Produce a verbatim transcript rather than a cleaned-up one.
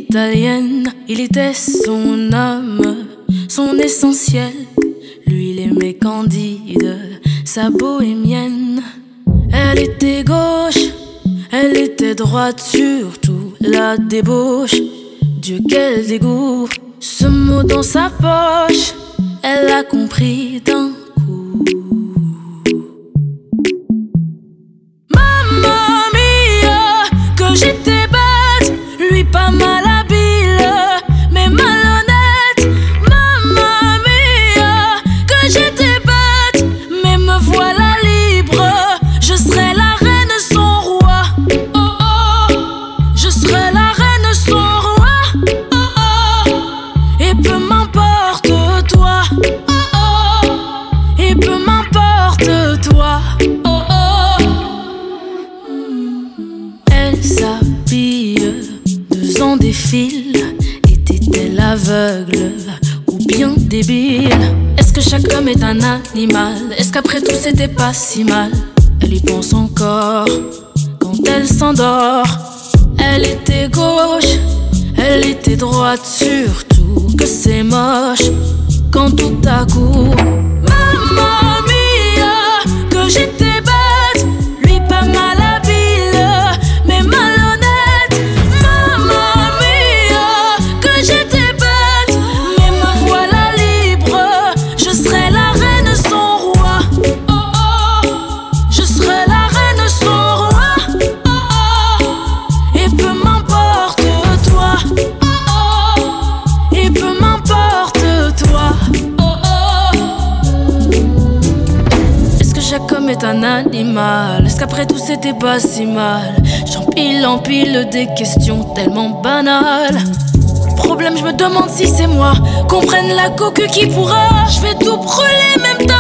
italienne, il était son âme, son essentiel. Lui, il aimait Candide, sa bohémienne. Elle était gauche, elle était droite, surtout la débauche. Dieu, quel dégoût, ce mot dans sa poche, elle l'a compris d'un coup. Mamma mia, que j'étais bête, lui pas mal habile, mais malhonnête. Mamma mia, que j'étais bête, mais me voilà libre. Je serai la reine, son roi. Oh oh, je serai la reine, son roi. Oh oh, et peu m'importe toi. Oh oh, et peu m'importe toi. Oh oh, elle s'habille, deux ans défile. Était-elle aveugle ou bien débile? Est-ce que chaque homme est un animal? Est-ce qu'après tout c'était pas si mal? Elle y pense encore quand elle s'endort. Elle était gauche, elle était droite, surtout que c'est moche quand tout à coup, mamma mia, que j'étais bête, lui pas mal habile, mais malhonnête. Mamma mia, que j'étais bête, mais me voilà libre. Je serai la reine, son roi. Oh oh, je serai la reine, son roi. Oh oh, et peu m'importe toi. Oh oh, et peu m'importe toi. Oh oh, est-ce que chaque homme est un animal? Est-ce qu'après tout c'était pas si mal? J'empile, empile des questions tellement banales. Problème, je me demande si c'est moi. Qu'on prenne la coque qui pourra. Je vais tout brûler, même ta